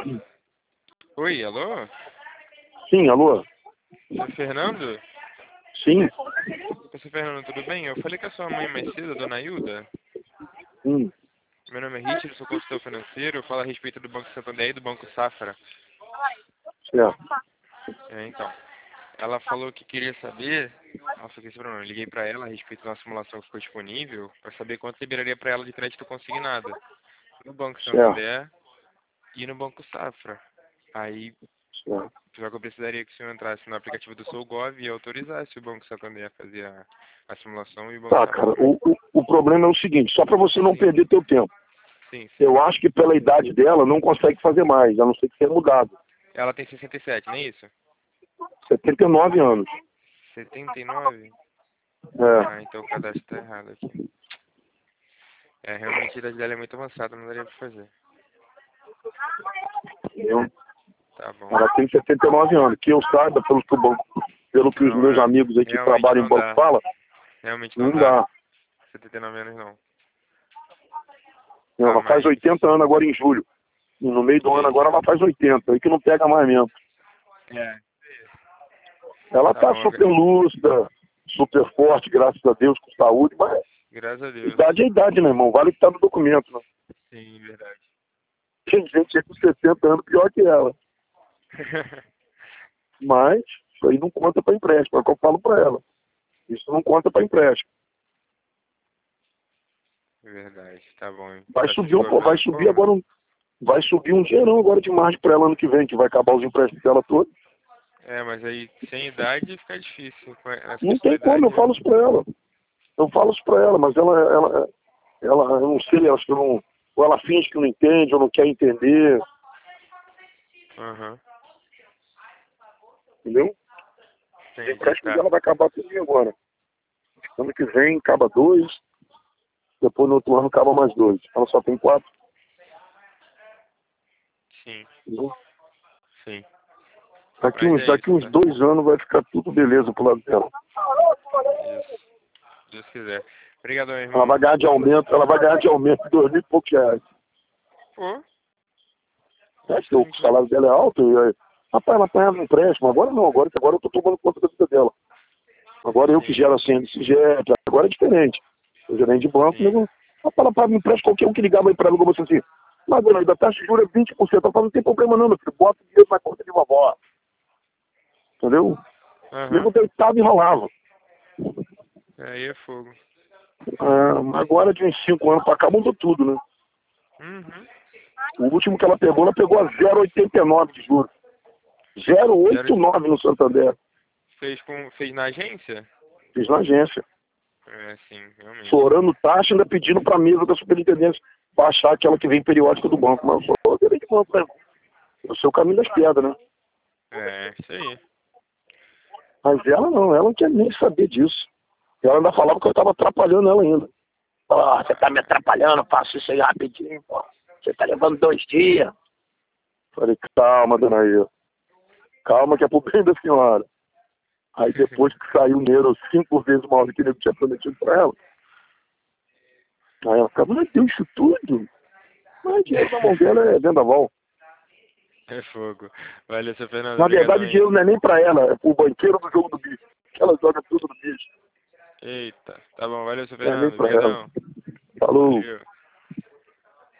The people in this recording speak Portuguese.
Oi, alô? Sim, alô? É Fernando? Sim. Você, Fernando, tudo bem? Eu falei com a sua mãe mais cedo, a dona Hilda. Hum. Meu nome é Richard, sou consultor financeiro. Eu falo a respeito do Banco Santander e do Banco Safra. Certo. Então, ela falou que queria saber... Nossa, que esse problema. Eu liguei pra ela a respeito da simulação que ficou disponível para saber quanto liberaria para ela de crédito consignado no Banco Certo. Santander e no Banco Safra. Aí, Certo. só que eu precisaria que o senhor entrasse no aplicativo do SouGov e autorizasse o Banco Santander a fazer a simulação e o Banco Tá, Safra cara, também. o problema é o seguinte, só para você não Sim, perder teu tempo. sim, sim. Eu acho que pela idade dela não consegue fazer mais, a não ser que tenha mudado. Ela tem 67, não é isso? 79 anos. 79? Ah, É. então o cadastro tá errado aqui. É, realmente a idade dela é muito avançada, não daria pra fazer. Entendeu? Tá bom. Ela tem 79 anos. Que eu saiba, pelo que os Não, meus amigos aí que realmente trabalham em não banco dá. falam, Realmente não não dá. dá. 79 anos não. Tá, Ela faz mas... 80 anos agora em julho. E no meio do ano agora ela faz 80, aí que não pega mais mesmo. É. Ela Tá tá bom, super lúcida, super forte, graças a Deus, com saúde, mas graças a Deus. idade é idade, né, irmão? Vale o que tá no documento, né? Sim, verdade. Tem gente aí com 60 anos pior que ela. Mas isso aí não conta para empréstimo, é o que eu falo para ela. Isso não conta para empréstimo. Verdade, tá bom. Vai Ela subir, chegou a vai fazer subir como? agora vai subir um dinheirão agora de margem para ela ano que vem, que vai acabar os empréstimos dela todos. É, mas aí sem idade fica difícil. Nessa Não questão da tem como, eu idade... falo isso para ela. Eu falo isso para ela, mas ela, eu não sei, acho que não, ou ela finge que não entende, ou não quer entender, Aham. entendeu? O Entendi, empréstimo tá. dela vai acabar tudo agora. Ano que vem acaba 2, depois no outro ano acaba mais 2. Ela só tem 4, Sim, entendeu? sim. Daqui Mas uns, é daqui isso, uns tá? 2 anos vai ficar tudo beleza pro lado dela. Isso. Se Deus quiser. Obrigado, meu Ela irmão. vai ganhar de aumento, ela vai ganhar de aumento 2.000 e poucos reais. Pô, É que o bastante, né? salário dela é alto. Rapaz, ela apanhava empréstimo. Agora não, agora eu tô tomando conta da vida dela. Agora eu que Sim, gero assim, desse jeito. Agora é diferente. Eu gerente de banco, sim. nego. Rapaz, ela paga empréstimo, qualquer um que ligava aí pra ela, você assim, mas dona, da taxa de juros é 20%. Ela fala, não tem problema não, meu filho, bota o dinheiro na conta de vovó. Entendeu? O nego Aham. deitava e enrolava. Aí é fogo. Agora de uns 5 anos pra cá mudou tudo, né? Uhum. O último que ela pegou a 0,89 de juros. Zero... 0,89 no Santander. Fez na agência? Fiz na agência. É, sim, realmente. Chorando taxa, ainda pedindo pra mesa da superintendência baixar aquela que vem periódica do banco. Mas eu sou gerente de banco, né? Eu sou o caminho das pedras, né? É, isso aí. Mas ela não quer nem saber disso. Ela ainda falava que eu tava atrapalhando ela ainda. Ó, você tá me atrapalhando, faço isso aí rapidinho, pô. Você tá levando 2 dias. Falei, calma, dona Ilha. Calma que é pro bem da senhora. Aí depois que saiu o dinheiro 5 vezes maior do que ele tinha prometido pra ela, aí ela ficava, mas deu isso tudo? Mas dinheiro na mão dela é vendaval. É fogo. Valeu, seu Fernando. Na Obrigadão verdade, o aí. dinheiro não é nem pra ela, é pro banqueiro do jogo do bicho. Que ela joga tudo no bicho. Eita. Tá bom, valeu, seu Não é nem Fernando. pra ela. Obrigadão. Falou. Valeu.